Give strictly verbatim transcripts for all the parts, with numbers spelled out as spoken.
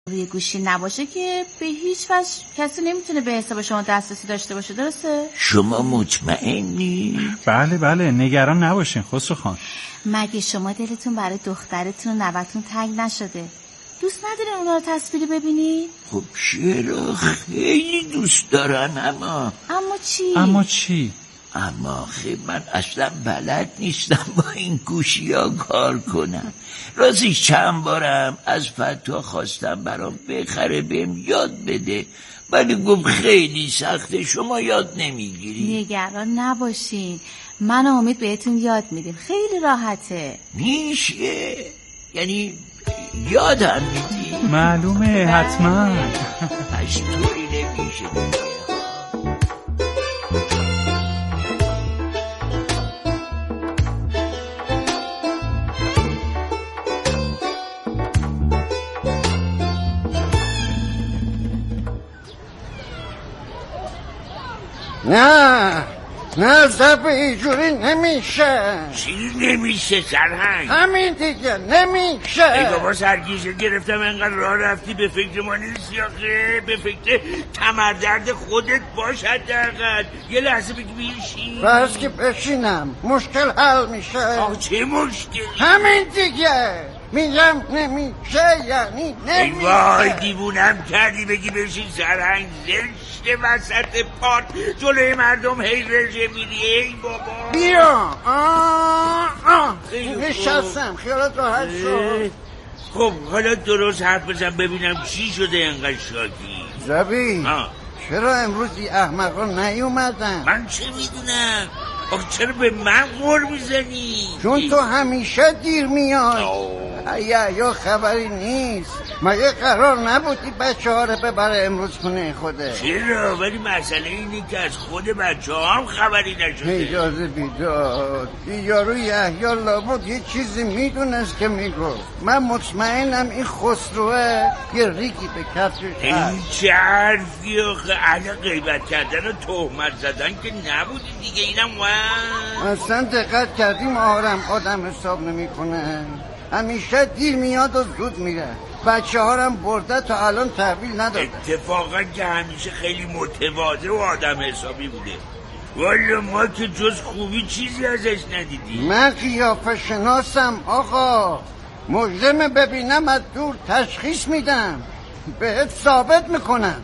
روی گوشی نباشه که به هیچ وجه کسی نمیتونه به حساب شما دسترسی داشته باشه. درسته؟ شما مطمئنی؟ بله بله نگران نباشین خسرو خان. مگه شما دلتون برای دخترتون و نوتون تنگ نشده؟ دوست ندارین اونا رو تصویری ببینی؟ خب چرا، خیلی دوست دارن. اما اما چی؟ اما چی؟ اما خیلی من اصلا بلد نیستم با این گوشی ها کار کنم. راستش چند بارم از فتا خواستم برام بخره بهم یاد بده، ولی گفت خیلی سخته، شما یاد نمیگیری. نگران نباشین، من و امید بهتون یاد میدیم، خیلی راحته. میشه؟ یعنی یادم میدی؟ معلومه حتما. از طوری نمیشه. نه نه زب اینجوری نمیشه. چی نمیشه سرهنگ؟ همین دیگه نمیشه. ای بابا سرگیجه گرفتم انقدر راه رفتی، به فکر ما نیستی آخه، به فکر کمردرد خودت باش حداقل. یه لحظه بگی بیشی بس که بشینم مشکل حل میشه. آه چه مشکلی؟ همین دیگه میگم نمیشه، یعنی نمیشه. ای وای دیوونم کردی بگی بشین سرهنگ، زشته وسط پارک جلوی مردم هی رژه میری. ای بابا بیا. آه آه نشستم، خیالت راحت شد. خب حالا درست حرف بزن ببینم چی شده اینقدر شاکی؟ زبی چرا امروز این احمقا نیومدن؟ من چه میدونم؟ آخه چرا به من غر میزنی؟ چون تو همیشه دیر میای. ایا یا خبری نیست؟ مگه قرار نبودی بچه ها رو ببره امروز خونه خوده؟ چرا؟ ولی مسئله اینه که از خود بچه ها هم خبری نشده. اجازه بیداد یارو یحیی لابد یه چیزی میدونست که میگفت. من مطمئنم این خسروه یه ریگی به کفشش هست. این چه حرفی آخه؟ اهل غیبت کردن و تهمت زدن که نبودی دیگه. اینم وان اصلا دقت کردیم آرام آدم حساب نمی کنه، همیشه دیر میاد و زود میره. بچه ها هم برده تا الان تحویل نداده. اتفاقا که همیشه خیلی متواضع و آدم حسابی بوده. والا ما که جز خوبی چیزی ازش ندیدیم. من قیافه شناسم آقا، مجرم ببینم از دور تشخیص میدم، بهت ثابت میکنم.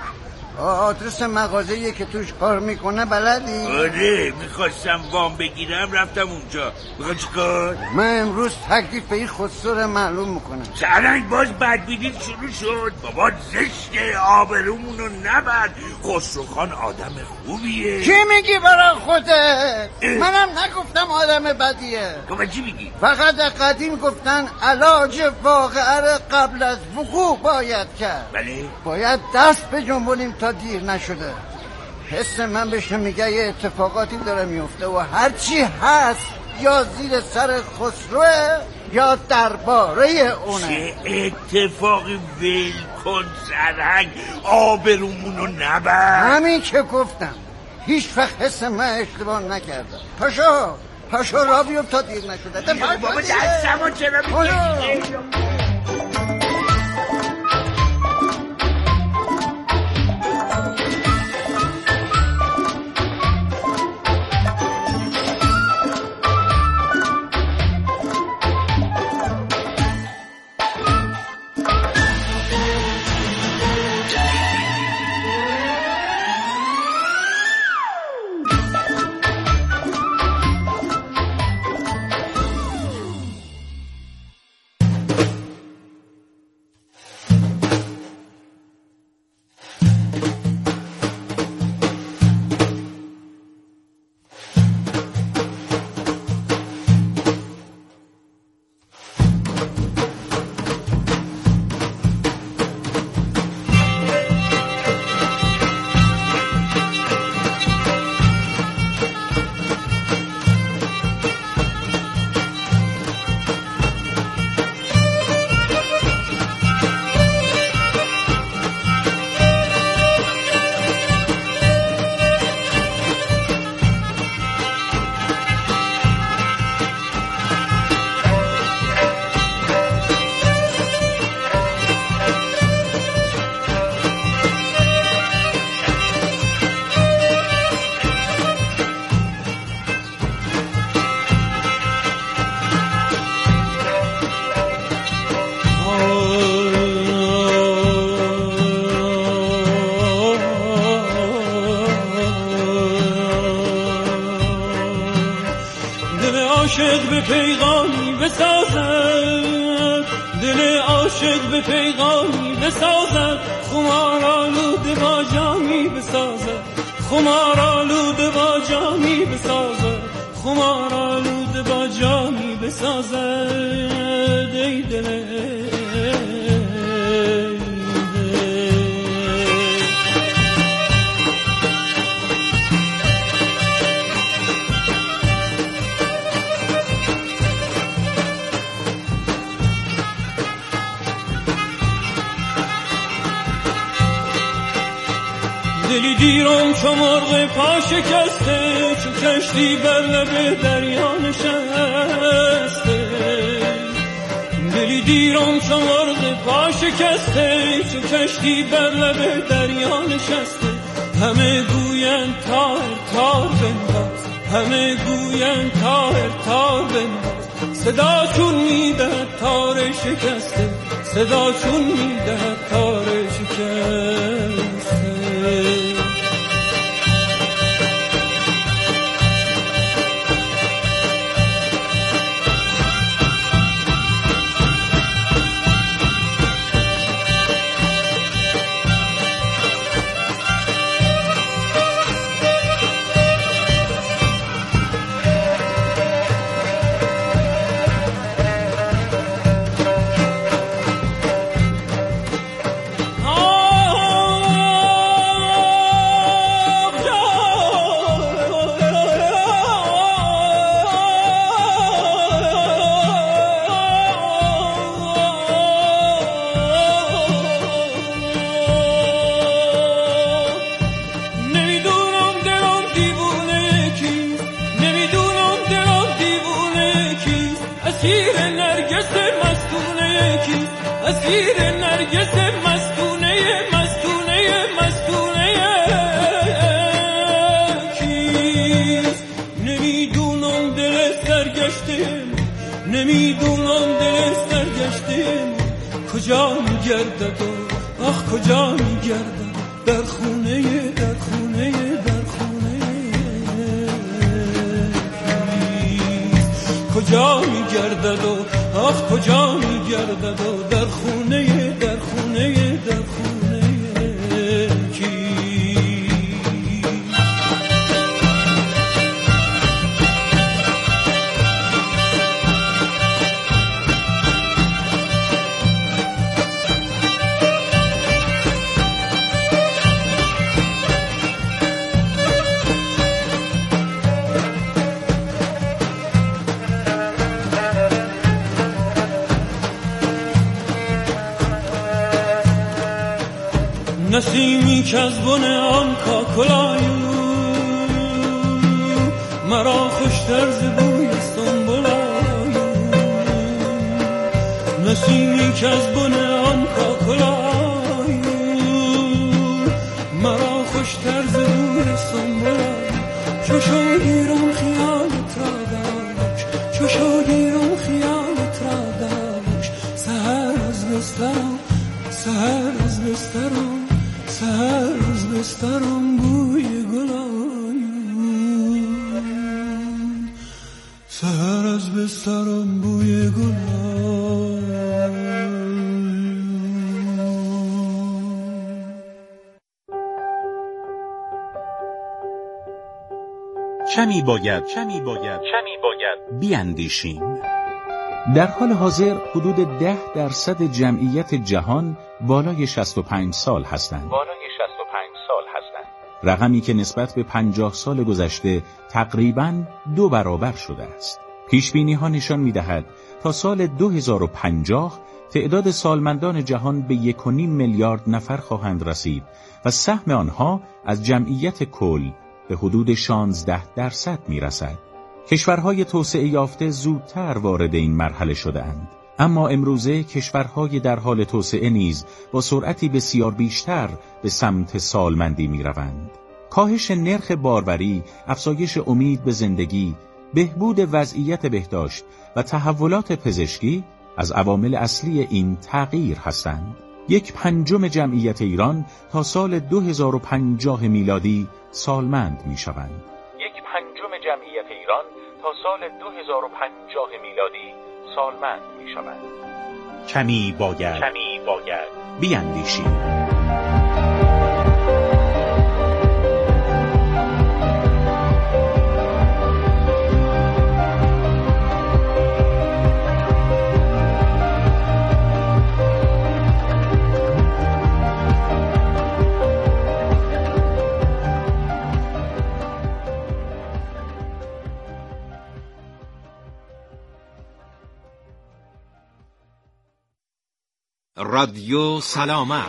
آدرس مغازه‌ای که توش کار میکنه بلدی؟ آره میخواستم وام بگیرم رفتم اونجا. میخوای چی کار؟ من امروز تکلیف به این خسرو معلوم میکنم. سرنگ باز بدبینید شروع شد. بابا زشته، آبرومونو نبر. خسرو خان آدم خوبیه. چی میگی برای خودت؟ منم نگفتم آدم بدیه. تو چی میگی؟ فقط قدیم گفتن علاج واقعه را قبل از وقوع باید کرد. بله باید دست بجنبونیم تا دیر نشده. حس من بشه میگه یه اتفاقاتی داره میفته و هرچی هست یا زیر سر خسروه یا درباره اونه. چه اتفاقی؟ ول کن سرهنگ، آبرومونو نبر. همین که گفتم، هیچ وقت حس من اشتباه نکردم. پاشو پاشو را بیفت تا دیر نشده. بابا دستمو چرا میگیری؟ پیغامی بسازد، دل عاشق به پیغامی بسازد، خمار آلوده با جامی بسازد، خمار آلوده با جامی بسازد، خمار آلوده با جامی بسازد. ای دل دلی دیرم چو مرغ پا شکسته، چو کشتی بر لب دریا نشسته. دلی دیرم چو مرغ پا شکسته، چو کشتی بر لب دریا نشسته. همه گویند تار تار بنداز، همه گویند تار تار بنداز. صدا چون میدهد تار شکسته، صدا چون میدهد تار شکسته. نمیدونم دل سرگشته کجا میگردد و آخ کجا میگردد، در خونه در خونه در خونه کجا میگردد و آخ کجا میگردد و در خونه در خونه در خونه کی. نسیمی که از بن آن کاکلایو مرا خوشتر ز بوی سنبلایو. نسیمی که از بن آن کاکلایو مرا خوشتر ز بوی سنبلایو. چو شاگیرم خیالت را داشت، چو شاگیرم خیالت را داشت. سحر از بسترم سحر از بسترم سحر از بسترم بوی گلایو. سحر از بسترم بوی گلایو. کمی باید کمی باید کمی باید بیاندیشیم. در حال حاضر حدود ده درصد جمعیت جهان بالای شصت و پنج سال هستند. بالای شصت و پنج سال هستند. رقمی که نسبت به پنجاه سال گذشته تقریباً دو برابر شده است. پیشبینی ها نشان می دهد تا سال دو هزار و پنجاه تعداد سالمندان جهان به یک و نیم میلیارد نفر خواهند رسید و سهم آنها از جمعیت کل به حدود شانزده درصد می رسد. کشورهای توسعه یافته زودتر وارد این مرحله شده‌اند، اما امروزه کشورهای در حال توسعه نیز با سرعتی بسیار بیشتر به سمت سالمندی می‌روند. کاهش نرخ باروری، افزایش امید به زندگی، بهبود وضعیت بهداشت و تحولات پزشکی از عوامل اصلی این تغییر هستند. یک پنجم جمعیت ایران تا سال دو هزار و پنجاه میلادی سالمند می‌شوند. یک پنجم جمعیت ایران تا سال دو هزار و پنجاه میلادی سالمند می شود. کمی باید کمی باید بیاندیشیم. رادیو سلامت.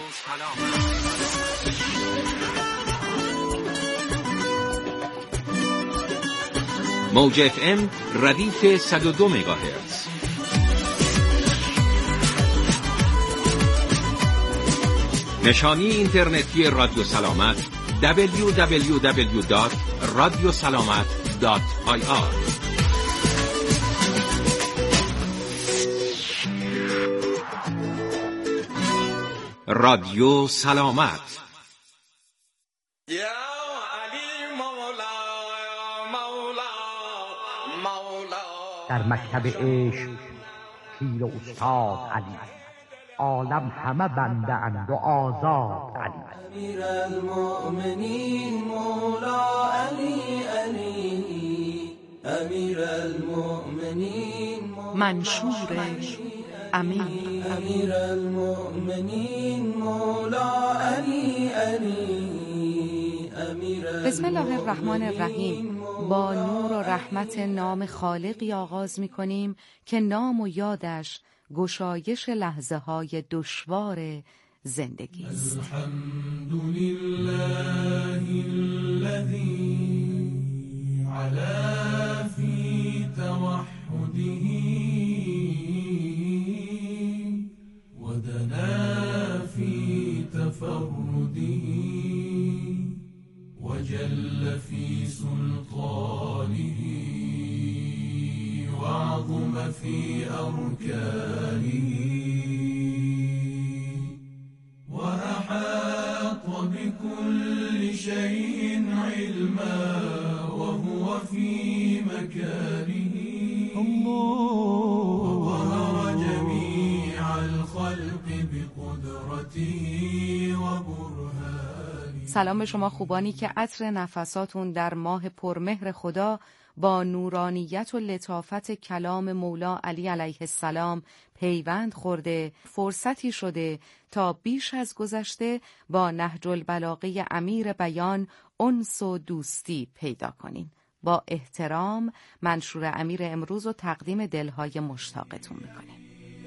موج اف ام ردیف صد و دو مگاهرتز. نشانی اینترنتی رادیو سلامت دبلیو دبلیو دبلیو دات رادیو سلامت دات آی آر. رادیو سلامت. در مکتب عشق پیر و استاد علی، عالم همه بنده اند و آزاد علی. امیر المؤمنین مولا علی علی، امیر المؤمنین منشور امیر امیر المؤمنین مولا علی علی، امیر. بسم الله الرحمن الرحیم. با نور و رحمت نام خالقی آغاز می کنیم که نام و یادش گشایش لحظه های دشوار زندگی است. الحمدلله الذی علا فی توحده ودنا فی تفرده وجل فی سلطانه وعظم فی أركانه وأحاط بكل شيء علما وهو في مكانه وقهر جميع الخلق بقدرته وبرهانه. سلام به شما خوبانی که عطر نفساتون در ماه پرمهر خدا با نورانیت و لطافت کلام مولا علی علیه السلام پیوند خورده. فرصتی شده تا بیش از گذشته با نهج البلاغه امیر بیان انس و دوستی پیدا کنین. با احترام منشور امیر امروز و تقدیم دلهای مشتاقتون میکنیم.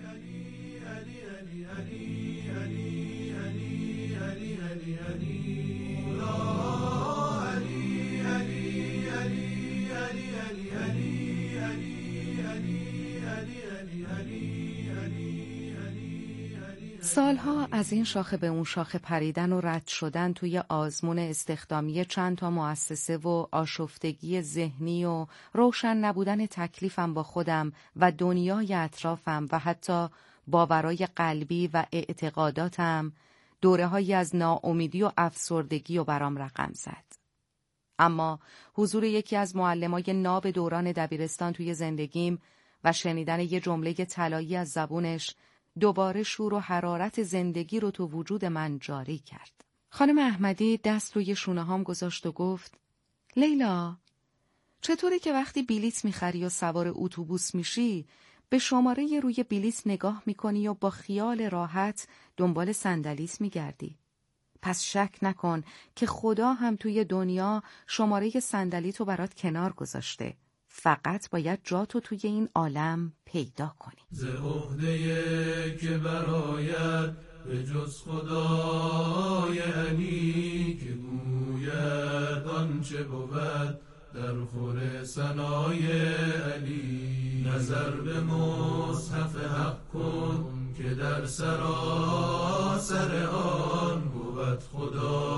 سالها از این شاخه به اون شاخه پریدن و رد شدن توی آزمون استخدامی چند تا مؤسسه و آشفتگی ذهنی و روشن نبودن تکلیفم با خودم و دنیای اطرافم و حتی باورای قلبی و اعتقاداتم دوره‌هایی از ناامیدی و افسردگی و برام رقم زد. اما حضور یکی از معلمای ناب دوران دبیرستان توی زندگیم و شنیدن یه جمله طلایی از زبونش دوباره شور و حرارت زندگی رو تو وجود من جاری کرد. خانم احمدی دست روی شونه هام گذاشت و گفت: لیلا، چطوره که وقتی بلیط میخری و سوار اتوبوس میشی به شماره روی بلیط نگاه میکنی و با خیال راحت دنبال صندلیت میگردی؟ پس شک نکن که خدا هم توی دنیا شماره صندلیتو برات کنار گذاشته. فقط باید جاتو توی این عالم پیدا کنی. ز عهده که برایت به جز خدای علی، که گوید آنچه بود در خور ثنای علی. نظر به مصحف حق کن که در سراسر آن بود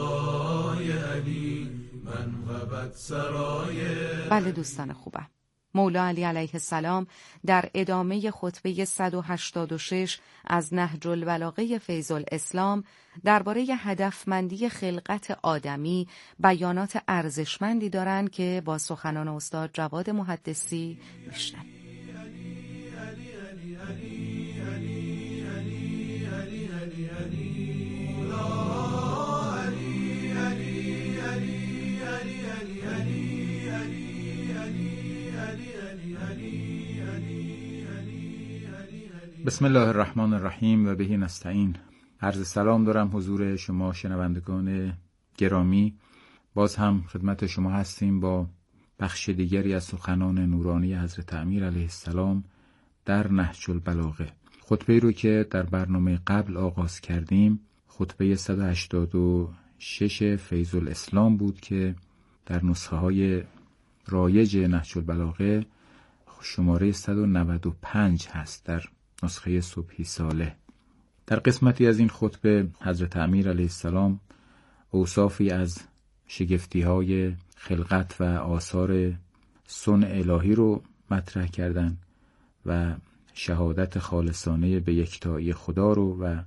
خدای علی. من غبت سرای. بله دوستان خوبم، مولا علی علیه السلام در ادامه خطبه صد و هشتاد و شش از نهج البلاغه فیض الاسلام درباره هدفمندی خلقت آدمی بیانات ارزشمندی دارند که با سخنان استاد جواد محدثی میشنویم. بسم الله الرحمن الرحیم و بهی نستعین. عرض سلام دارم حضور شما شنوندگان گرامی. باز هم خدمت شما هستیم با بخش دیگری از سخنان نورانی حضرت امیر علیه السلام در نهج البلاغه. خطبه‌ای رو که در برنامه قبل آغاز کردیم خطبه صد و هشتاد و شش فیض الاسلام بود که در نسخه های رایج نهج البلاغه شماره صد و نود و پنج هست در نسخه صبحی صالح. در قسمتی از این خطبه حضرت امیر علیه السلام اوصافی از شگفتی‌های خلقت و آثار صنع الهی رو مطرح کردند و شهادت خالصانه به یکتایی خدا رو و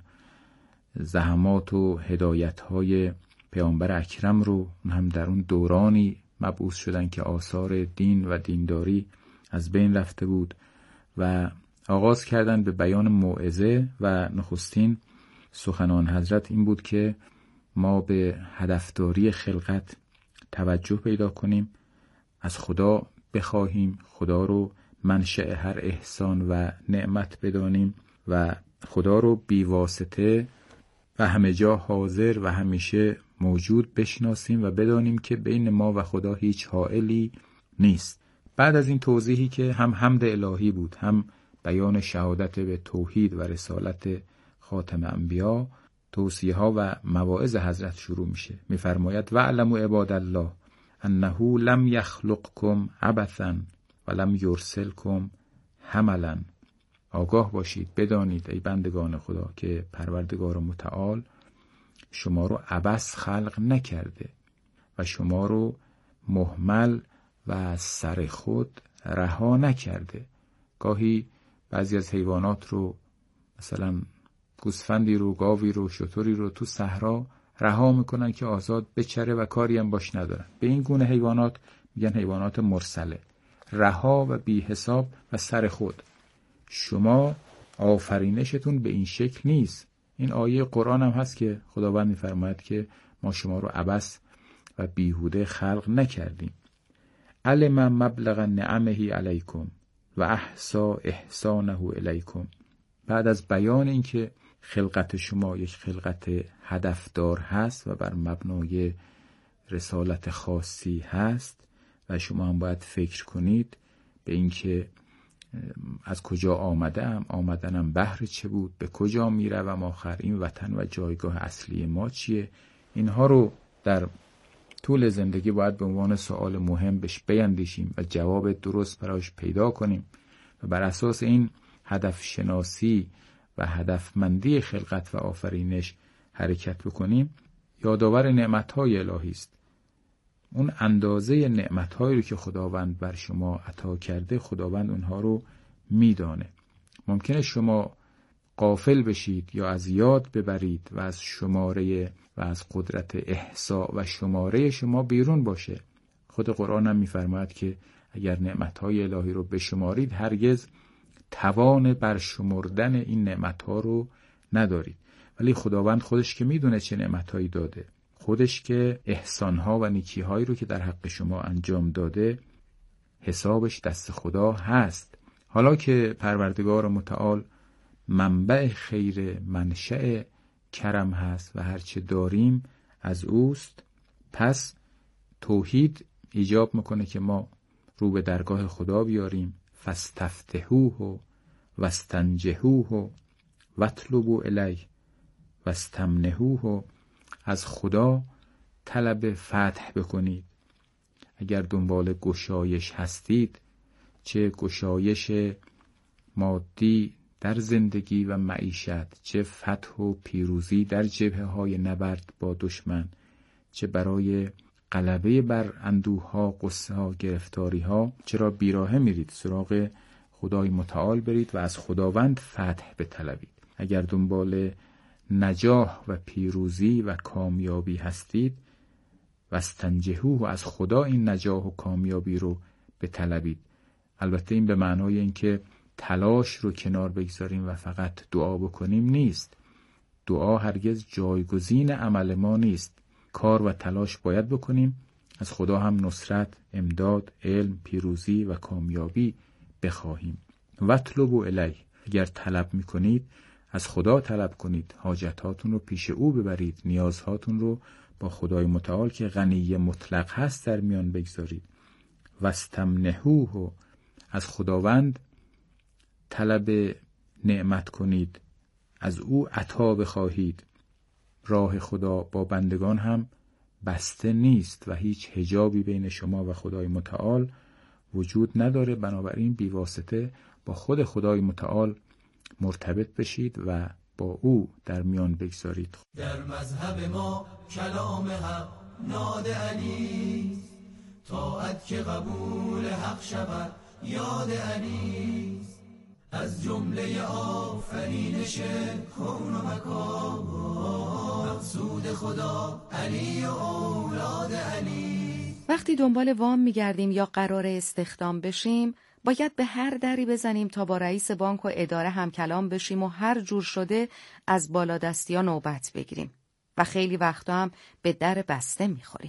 زحمات و هدایت‌های پیامبر اکرم رو هم در اون دورانی مبعوث شدن که آثار دین و دینداری از بین رفته بود و آغاز کردن به بیان موعظه و نخستین سخنان حضرت این بود که ما به هدفداری خلقت توجه پیدا کنیم، از خدا بخواهیم، خدا رو منشأ هر احسان و نعمت بدانیم و خدا رو بی واسطه و همه جا حاضر و همیشه موجود بشناسیم و بدانیم که بین ما و خدا هیچ حائلی نیست. بعد از این توضیحی که هم حمد الهی بود، هم بیان شهادت به توحید و رسالت خاتم انبیا، توصیه ها و مواعظ حضرت شروع میشه. میفرماید وَاعْلَمُوا عباد الله انه لم یخلقکم عبثا و لم یرسلکم هملا. آگاه باشید، بدانید ای بندگان خدا که پروردگار متعال شما رو عبث خلق نکرده و شما رو مهمل و سر خود رها نکرده. گاهی بعضی از حیوانات رو، مثلا گوسفندی رو، گاوی رو، شتری رو تو صحرا رها میکنن که آزاد بچره و کاری هم باش ندارن. به این گونه حیوانات میگن حیوانات مرسله، رها و بی حساب و سر خود. شما آفرینشتون به این شکل نیست. این آیه قرآن هم هست که خداوند میفرماید که ما شما رو عبث و بیهوده خلق نکردیم. علم مبلغ نعمه علیکم و احصا احسانه الیکم. بعد از بیان این که خلقت شما یک خلقت هدفدار هست و بر مبنای رسالت خاصی هست و شما هم باید فکر کنید به این که از کجا آمدم، آمدنم بهر چه بود، به کجا میروم آخر، این وطن و جایگاه اصلی ما چیه، اینها رو در طول زندگی باید به عنوان سوال مهم بهش بیندیشیم و جواب درست براش پیدا کنیم و بر اساس این هدف شناسی و هدفمندی خلقت و آفرینش حرکت بکنیم. یادآور نعمت‌های الهی است. اون اندازه نعمت‌هایی رو که خداوند بر شما عطا کرده، خداوند اونها رو میدانه. ممکنه شما غافل بشید یا از یاد ببرید و از شماره و از قدرت احصا و شماره شما بیرون باشه. خود قرآن هم میفرماید که اگر نعمت‌های الهی رو بشمارید هرگز توان برشمردن این نعمت‌ها رو ندارید. ولی خداوند خودش که میدونه چه نعمت‌هایی داده، خودش که احسان‌ها و نیکی‌هایی رو که در حق شما انجام داده، حسابش دست خدا هست. حالا که پروردگار متعال منبع خیر، منشأ کرم هست و هرچه داریم از اوست، پس توحید ایجاب میکنه که ما رو به درگاه خدا بیاریم. فاستفتحوه واستنجحوه واطلبوا الیه واستمنحوه. از خدا طلب فتح بکنید. اگر دنبال گشایش هستید، چه گشایش مادی در زندگی و معیشت، چه فتح و پیروزی در جبهه های نبرد با دشمن، چه برای غلبه بر اندوه ها، قصه ها، گرفتاری ها، چرا بیراهه میرید سراغ خدای متعال برید و از خداوند فتح بطلبید. اگر دنبال نجاح و پیروزی و کامیابی هستید، واستنجحوه، از خدا این نجاح و کامیابی رو بطلبید. البته این به معنای اینکه تلاش رو کنار بگذاریم و فقط دعا بکنیم نیست. دعا هرگز جایگزین عمل ما نیست. کار و تلاش باید بکنیم، از خدا هم نصرت، امداد، علم، پیروزی و کامیابی بخواهیم. واطلبوا الیه، اگر طلب میکنید از خدا طلب کنید، حاجتاتون رو پیش او ببرید، نیازهاتون رو با خدای متعال که غنی مطلق هست در میان بگذارید. واستمنحوه، از خداوند طلب نعمت کنید، از او عطا بخواهید. راه خدا با بندگان هم بسته نیست و هیچ حجابی بین شما و خدای متعال وجود نداره، بنابراین بیواسطه با خود خدای متعال مرتبط بشید و با او در میان بگذارید. در مذهب ما کلام حق ناد علی، طاعت که قبول حق شود یاد علی، از جمله آفرینش کون و مکان، مقصود خدا علی و اولاد علی. وقتی دنبال وام میگردیم یا قرار استخدام بشیم، باید به هر دری بزنیم تا با رئیس بانک و اداره هم کلام بشیم و هر جور شده از بالادستی‌ها نوبت بگیریم و خیلی وقتا هم به در بسته میخوریم.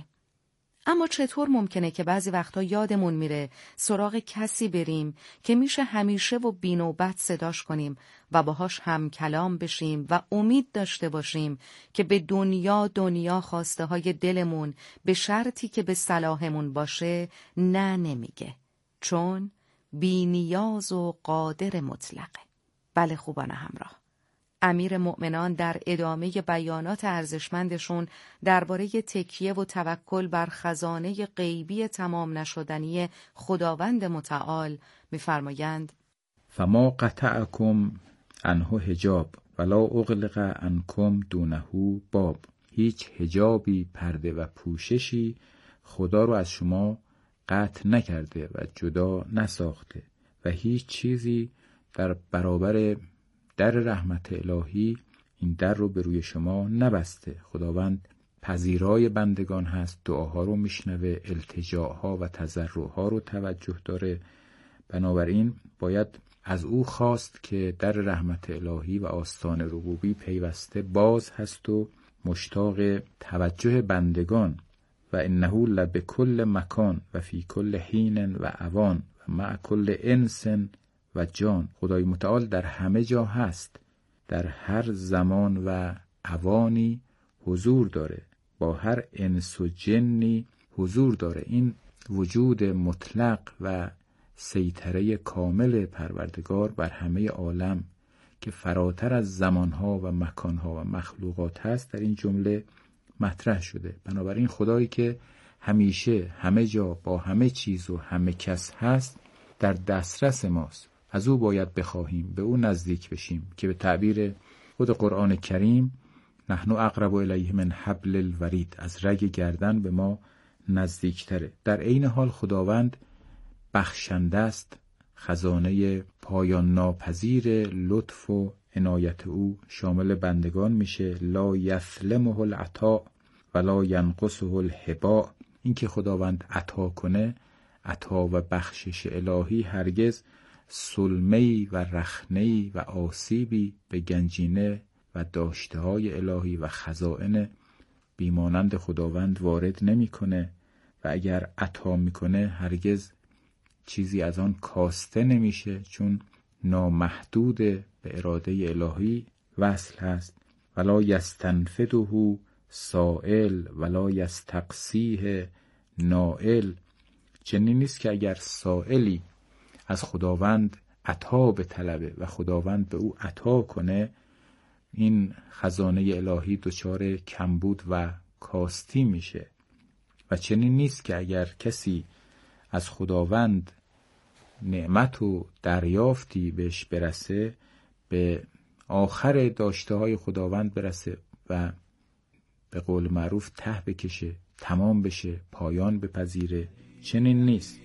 اما چطور ممکنه که بعضی وقتا یادمون میره سراغ کسی بریم که میشه همیشه و بی نوبت صداش کنیم و باهاش هم کلام بشیم و امید داشته باشیم که به دنیا دنیا خواسته های دلمون به شرطی که به صلاحمون باشه نه نمیگه، چون بی نیاز و قادر مطلقه. بله خوبان همراه، امیر مؤمنان در ادامه بیانات ارزشمندشون درباره تکیه و توکل بر خزانه غیبی تمام نشدنی خداوند متعال می‌فرمایند: فما قطعکم عنه حجاب ولا اغلق عنکم دونه باب. هیچ حجابی، پرده و پوششی خدا رو از شما قطع نکرده و جدا نساخته و هیچ چیزی در برابر در رحمت الهی این در رو به روی شما نبسته. خداوند پذیرای بندگان هست، دعاها رو میشنوه، التجاها و تضرعها رو توجه داره. بنابراین باید از او خواست که در رحمت الهی و آستان ربوبی پیوسته باز هست و مشتاق توجه بندگان. و انه لبکل مکان و فی کل حین و اوان و مع کل انس و جان. خدای متعال در همه جا هست، در هر زمان و اوانی حضور داره، با هر انس و جنی حضور داره. این وجود مطلق و سیطره کامل پروردگار بر همه عالم که فراتر از زمانها و مکانها و مخلوقات هست در این جمله مطرح شده. بنابراین خدایی که همیشه همه جا با همه چیز و همه کس هست در دسترس ماست. از او باید بخواهیم، به او نزدیک بشیم که به تعبیر خود قرآن کریم نحن اقرب الیه من حبل الورید، از رگ گردن به ما نزدیکتره. در عین حال خداوند بخشنده است، خزانه پایان ناپذیر لطف و عنایت او شامل بندگان میشه. لا یسلمه العطاء ولا ینقصه الهباء. این که خداوند عطا کنه، عطا و بخشش الهی هرگز سلمی و رخنه‌ای و آسیبی به گنجینه و داشته‌های الهی و خزائن بیمانند خداوند وارد نمی‌کنه و اگر عطا می‌کنه هرگز چیزی از آن کاسته نمیشه، چون نامحدود به اراده الهی وصل هست. ولا یستنفده سائل ولا یستقصیه نائل. چنین نیست که اگر سائلی از خداوند عطا به طلبه و خداوند به او عطا کنه، این خزانه الهی دچار کمبود و کاستی میشه. و چنین نیست که اگر کسی از خداوند نعمت و دریافتی بهش برسه، به آخر داشته های خداوند برسه و به قول معروف ته بکشه، تمام بشه، پایان بپذیره. چنین نیست.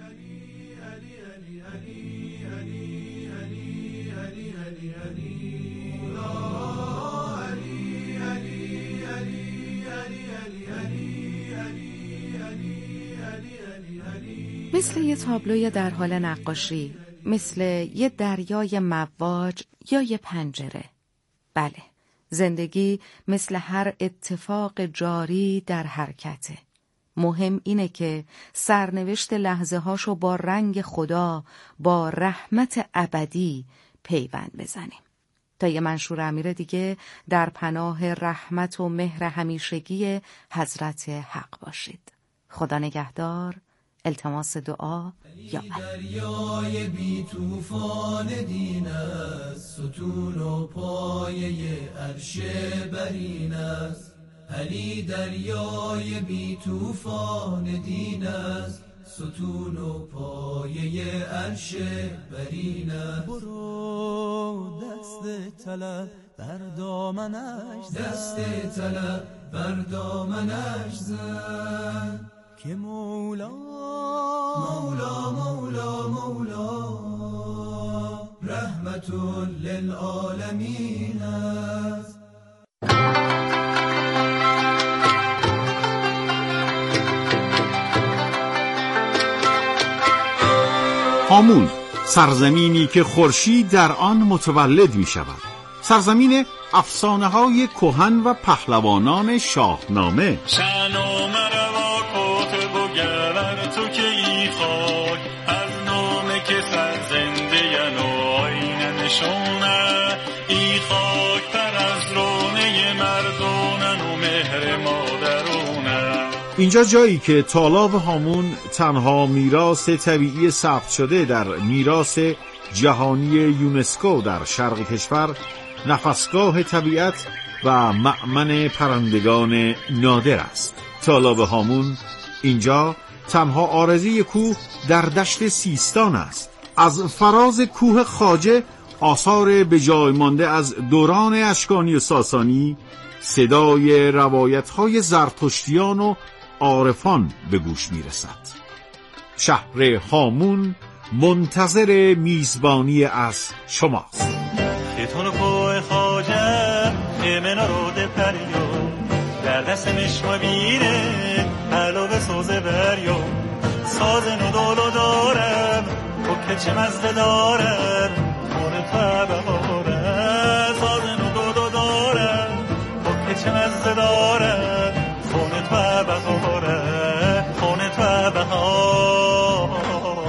مثل یه تابلوی در حال نقاشی، مثل یه دریای مواج یا یه پنجره. بله، زندگی مثل هر اتفاق جاری در حرکته. مهم اینه که سرنوشت لحظه هاشو با رنگ خدا، با رحمت ابدی پیوند بزنیم. تا یه منشور امیر دیگه در پناه رحمت و مهر همیشگی حضرت حق باشید. خدا نگهدار. التماس دعا یا دریای بی طوفان دین است، ستون و پایه عرش برین است. علی دریای بی طوفان دین است، ستون و پایه عرش برین است. برو دست طلب بر دامنش زن، دست طلب بر دامنش زن که مولا مولا مولا مولا رحمت للعالمین است. هامون، سرزمینی که خورشید در آن متولد می شود. سرزمین افسانه های کهن و پهلوانان شاهنامه. تو که ای خاک از نامه که سرزنده ین و آینه نشونه، ای خاک پر از رونه مردونن و مهر مادرونه. اینجا جایی که تالاب هامون تنها میراث طبیعی ثبت شده در میراث جهانی یونسکو در شرق کشور، نفسگاه طبیعت و مأمن پرندگان نادر است. تالاب هامون اینجا تنها عارضه کوه در دشت سیستان است. از فراز کوه خواجه آثار به جای مانده از دوران اشکانی و ساسانی، صدای روایت‌های زرتشتیان و عارفان به گوش می‌رسد. شهر هامون منتظر میزبانی از شماست. خیتون کوه خواجه ایمنا روده پریو در دست مشما بیره علاوه سوزه بریو سازن و دولو دارم و که چه مزده دارم خونه تو بخوره سازن و دولو دارم و که چه مزده دارم خونه تو بخوره خونه تو بخوره.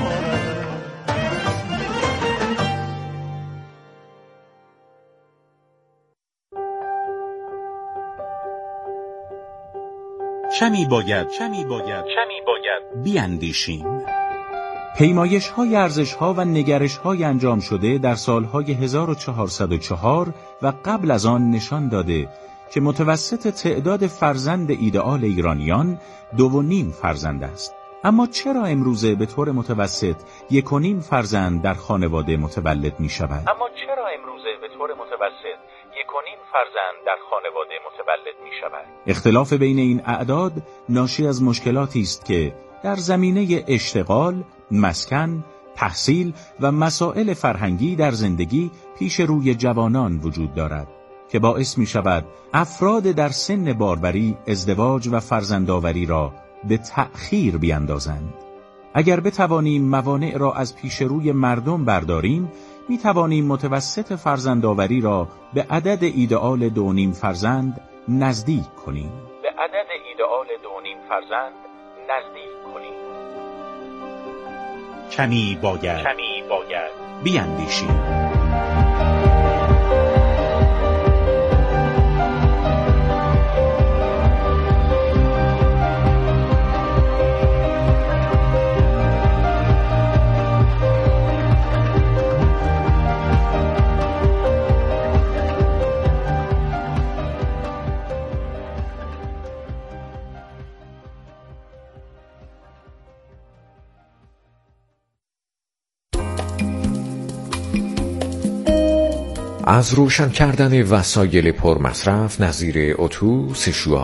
کمی باید کمی باید کمی باید بیاندیشیم. پیمایش های ارزش ها و نگرش های انجام شده در سالهای هزار و چهارصد و چهار و قبل از آن نشان داده که متوسط تعداد فرزند ایدئال ایرانیان دو و نیم فرزند است. اما چرا امروزه به طور متوسط یک و نیم فرزند در خانواده متولد می شود؟ اما چرا امروزه به طور متوسط یک و نیم فرزند در خانواده متولد می شود؟ اختلاف بین این اعداد ناشی از مشکلاتی است که در زمینه اشتغال، مسکن، تحصیل و مسائل فرهنگی در زندگی پیش روی جوانان وجود دارد که باعث می شود افراد در سن باروری ازدواج و فرزندآوری را به تأخیر بیندازند. اگر بتوانیم موانع را از پیش روی مردم برداریم، می توانیم متوسط فرزندآوری را به عدد ایدئال دو نیم فرزند نزدیک کنیم. به عدد ایدئال دو نیم فرزند نزدیک کنیم. کمی باید کمی باید بیاندیشیم. از روشن کردن وسایل پرمصرف نظیر اتو، سشوار